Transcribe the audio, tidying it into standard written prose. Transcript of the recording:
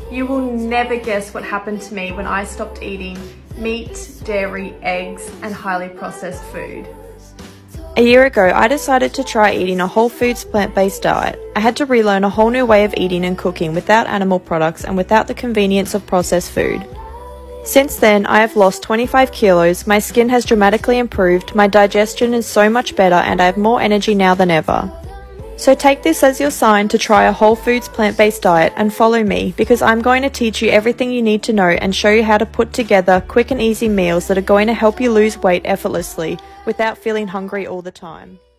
You will never guess what happened to me when I stopped eating meat, dairy, eggs, and highly processed food. A year ago, I decided to try eating a whole foods plant-based diet. I had to relearn a whole new way of eating and cooking without animal products and without the convenience of processed food. Since then, I have lost 25 kilos, my skin has dramatically improved, my digestion is so much better, and I have more energy now than ever. So take this as your sign to try a whole foods plant-based diet and follow me, because I'm going to teach you everything you need to know and show you how to put together quick and easy meals that are going to help you lose weight effortlessly without feeling hungry all the time.